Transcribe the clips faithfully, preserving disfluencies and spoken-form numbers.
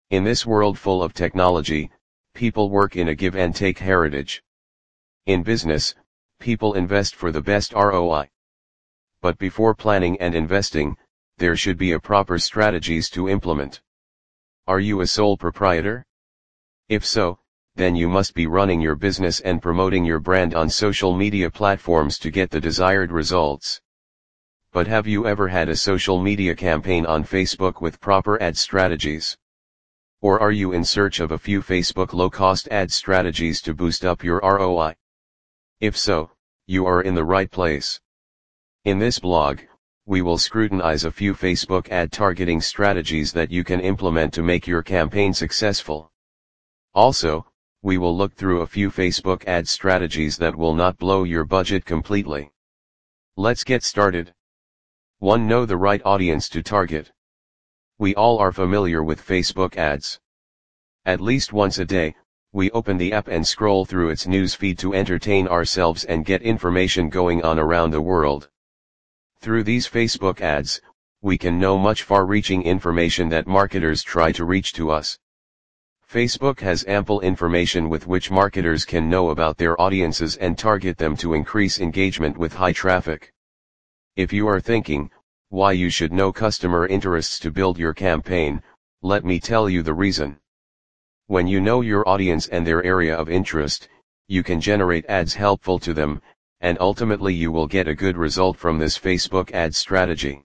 In this world full of technology, people work in a give and take heritage. In business, people invest for the best R O I. But before planning and investing, there should be a proper strategies to implement. Are you a sole proprietor? If so, then you must be running your business and promoting your brand on social media platforms to get the desired results. But have you ever had a social media campaign on Facebook with proper ad strategies? Or are you in search of a few Facebook low-cost ad strategies to boost up your R O I? If so, you are in the right place. In this blog, we will scrutinize a few Facebook ad targeting strategies that you can implement to make your campaign successful. Also, we will look through a few Facebook ad strategies that will not blow your budget completely. Let's get started. one Know the right audience to target. We all are familiar with Facebook ads. At least once a day, we open the app and scroll through its news feed to entertain ourselves and get information going on around the world. Through these Facebook ads, we can know much far-reaching information that marketers try to reach to us. Facebook has ample information with which marketers can know about their audiences and target them to increase engagement with high traffic. If you are thinking, why you should know customer interests to build your campaign, let me tell you the reason. When you know your audience and their area of interest, you can generate ads helpful to them, and ultimately you will get a good result from this Facebook ad strategy.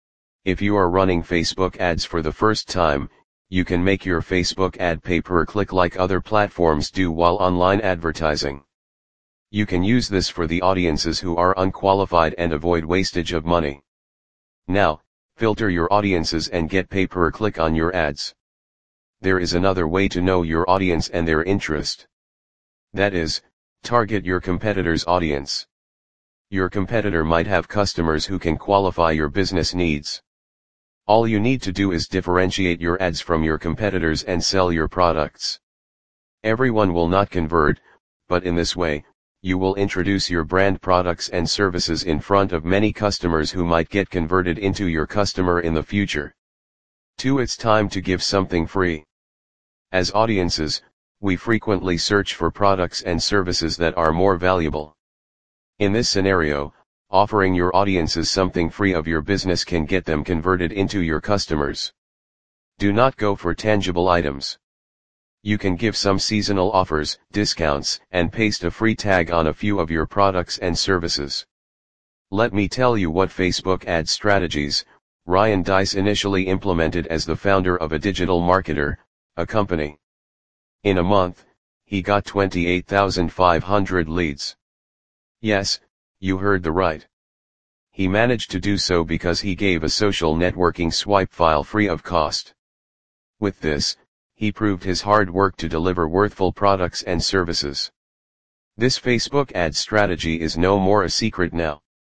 If you are running Facebook ads for the first time, you can make your Facebook ad pay per click like other platforms do while online advertising. You can use this for the audiences who are unqualified and avoid wastage of money. Now, filter your audiences and get pay per click on your ads. There is another way to know your audience and their interest. That is, target your competitor's audience. Your competitor might have customers who can qualify your business needs. All you need to do is differentiate your ads from your competitors and sell your products. Everyone will not convert, but in this way, you will introduce your brand products and services in front of many customers who might get converted into your customer in the future. two It's time to give something free. As audiences, we frequently search for products and services that are more valuable. In this scenario, offering your audiences something free of your business can get them converted into your customers. Do not go for tangible items. You can give some seasonal offers, discounts, and paste a free tag on a few of your products and services. Let me tell you what Facebook ad strategies Ryan Deiss initially implemented as the founder of A Digital Marketer, a company. In a month, he got twenty-eight thousand five hundred leads. Yes, you heard the right. He managed to do so because he gave a social networking swipe file free of cost. With this, he proved his hard work to deliver worthwhile products and services. This Facebook ad strategy is no more a secret now.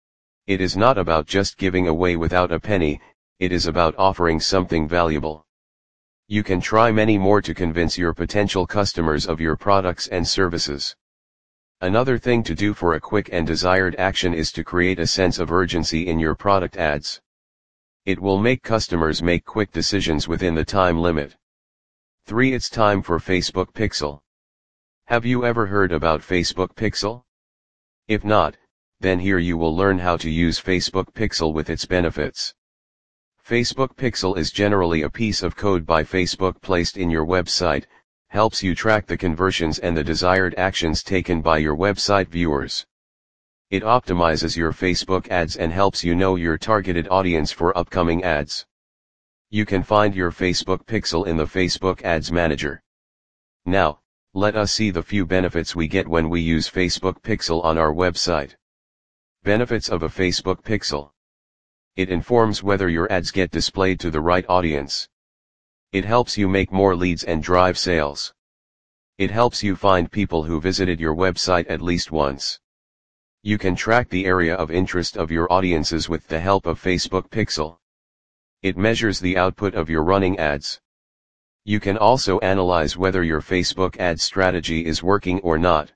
It is not about just giving away without a penny, it is about offering something valuable. You can try many more to convince your potential customers of your products and services. Another thing to do for a quick and desired action is to create a sense of urgency in your product ads. It will make customers make quick decisions within the time limit. three It's time for Facebook Pixel. Have you ever heard about Facebook Pixel? If not, then here you will learn how to use Facebook Pixel with its benefits. Facebook Pixel is generally a piece of code by Facebook placed in your website, helps you track the conversions and the desired actions taken by your website viewers. It optimizes your Facebook ads and helps you know your targeted audience for upcoming ads. You can find your Facebook Pixel in the Facebook Ads Manager. Now, let us see the few benefits we get when we use Facebook Pixel on our website. Benefits of a Facebook Pixel. It informs whether your ads get displayed to the right audience. It helps you make more leads and drive sales. It helps you find people who visited your website at least once. You can track the area of interest of your audiences with the help of Facebook Pixel. It measures the output of your running ads. You can also analyze whether your Facebook ad strategy is working or not.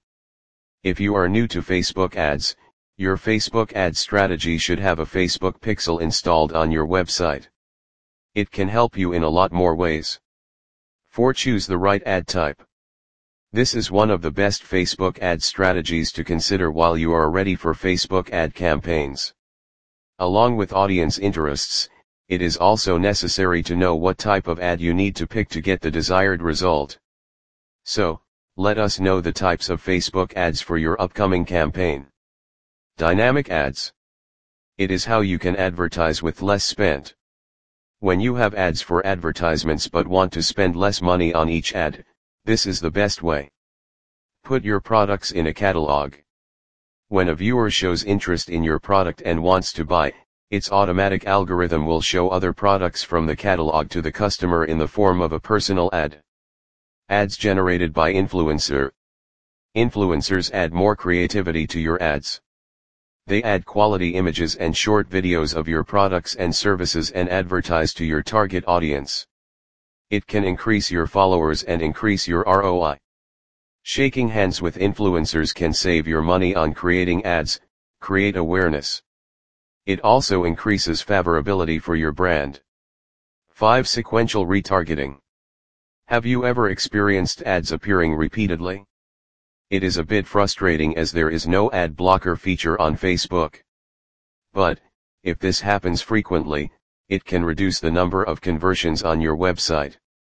If you are new to Facebook ads, your Facebook ad strategy should have a Facebook Pixel installed on your website. It can help you in a lot more ways. four Choose the right ad type. This is one of the best Facebook ad strategies to consider while you are ready for Facebook ad campaigns. Along with audience interests, it is also necessary to know what type of ad you need to pick to get the desired result. So, let us know the types of Facebook ads for your upcoming campaign. Dynamic ads. It is how you can advertise with less spent. When you have ads for advertisements but want to spend less money on each ad, this is the best way. Put your products in a catalog. When a viewer shows interest in your product and wants to buy, its automatic algorithm will show other products from the catalog to the customer in the form of a personal ad. Ads generated by influencer. Influencers add more creativity to your ads. They add quality images and short videos of your products and services and advertise to your target audience. It can increase your followers and increase your R O I. Shaking hands with influencers can save your money on creating ads, create awareness. It also increases favorability for your brand. five Sequential retargeting. Have you ever experienced ads appearing repeatedly? It is a bit frustrating as there is no ad blocker feature on Facebook. But, if this happens frequently, it can reduce the number of conversions on your website.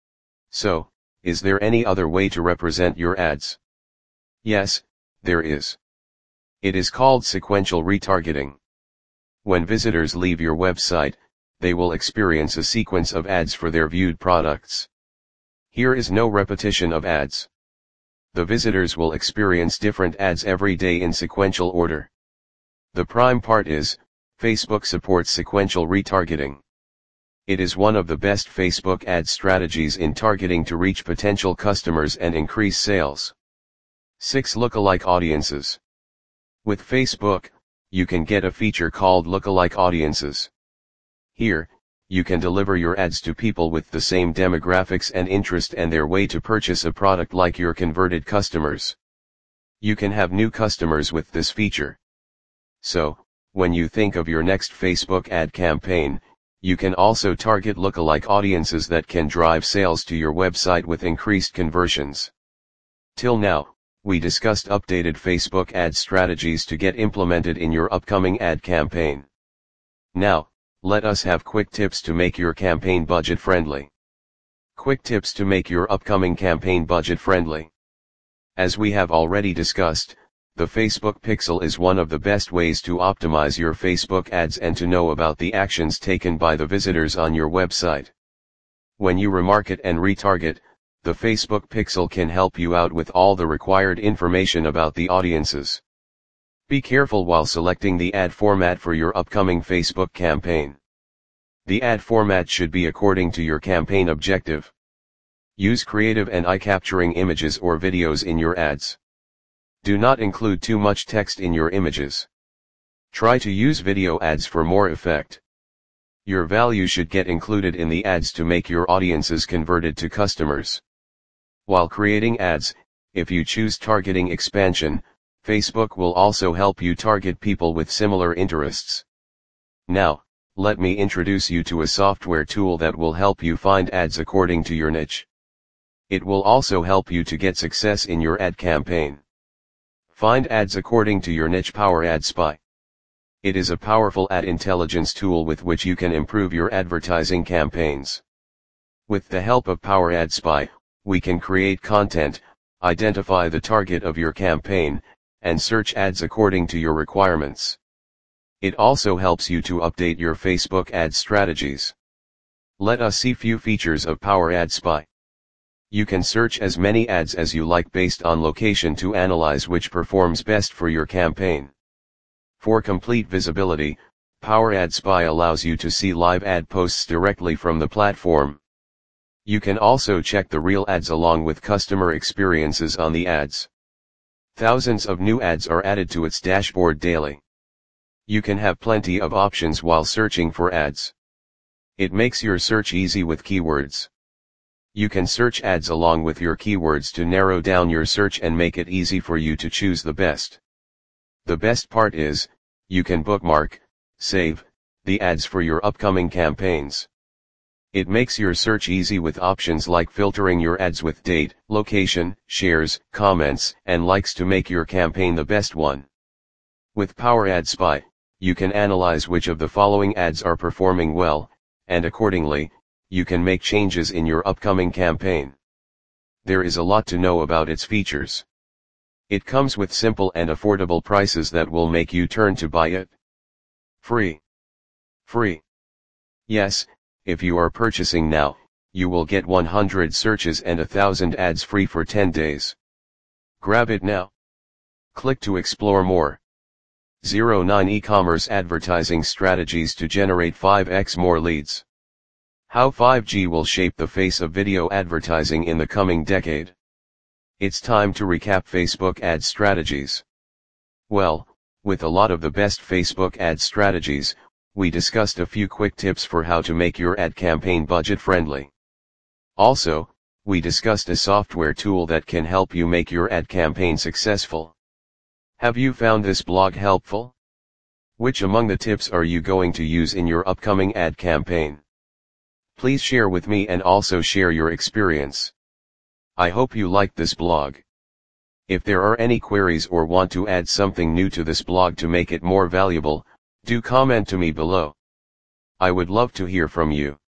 So, is there any other way to represent your ads? Yes, there is. It is called sequential retargeting. When visitors leave your website, they will experience a sequence of ads for their viewed products. Here is no repetition of ads. The visitors will experience different ads every day in sequential order. The prime part is, Facebook supports sequential retargeting. It is one of the best Facebook ad strategies in targeting to reach potential customers and increase sales. six Lookalike audiences. With Facebook, you can get a feature called Lookalike Audiences. Here, you can deliver your ads to people with the same demographics and interest and their way to purchase a product like your converted customers. You can have new customers with this feature. So, when you think of your next Facebook ad campaign, you can also target lookalike audiences that can drive sales to your website with increased conversions. Till now, we discussed updated Facebook ad strategies to get implemented in your upcoming ad campaign. Now, let us have quick tips to make your campaign budget-friendly. Quick tips to make your upcoming campaign budget-friendly. As we have already discussed, the Facebook Pixel is one of the best ways to optimize your Facebook ads and to know about the actions taken by the visitors on your website. When you remarket and retarget, the Facebook Pixel can help you out with all the required information about the audiences. Be careful while selecting the ad format for your upcoming Facebook campaign. The ad format should be according to your campaign objective. Use creative and eye-capturing images or videos in your ads. Do not include too much text in your images. Try to use video ads for more effect. Your value should get included in the ads to make your audiences converted to customers. While creating ads, if you choose targeting expansion, Facebook will also help you target people with similar interests. Now, let me introduce you to a software tool that will help you find ads according to your niche. It will also help you to get success in your ad campaign. Find ads according to your niche. Power Ad Spy. It is a powerful ad intelligence tool with which you can improve your advertising campaigns. With the help of Power Ad Spy, we can create content, identify the target of your campaign, and search ads according to your requirements. It also helps you to update your Facebook ad strategies. Let us see few features of Power Ad Spy. You can search as many ads as you like based on location to analyze which performs best for your campaign. For complete visibility, Power Ad Spy allows you to see live ad posts directly from the platform. You can also check the real ads along with customer experiences on the ads. Thousands of new ads are added to its dashboard daily. You can have plenty of options while searching for ads. It makes your search easy with keywords. You can search ads along with your keywords to narrow down your search and make it easy for you to choose the best. The best part is, you can bookmark, save, the ads for your upcoming campaigns. It makes your search easy with options like filtering your ads with date, location, shares, comments, and likes to make your campaign the best one. With Power Ad Spy, you can analyze which of the following ads are performing well, and accordingly, you can make changes in your upcoming campaign. There is a lot to know about its features. It comes with simple and affordable prices that will make you turn to buy it. Free. Free. Yes, if you are purchasing now, you will get one hundred searches and one thousand ads free for ten days. Grab it now. Click to explore more. zero nine E-commerce advertising strategies to generate five x more leads. How five G will shape the face of video advertising in the coming decade. It's time to recap Facebook ad strategies. Well, with a lot of the best Facebook ad strategies, we discussed a few quick tips for how to make your ad campaign budget-friendly. Also, we discussed a software tool that can help you make your ad campaign successful. Have you found this blog helpful? Which among the tips are you going to use in your upcoming ad campaign? Please share with me and also share your experience. I hope you liked this blog. If there are any queries or want to add something new to this blog to make it more valuable, do comment to me below. I would love to hear from you.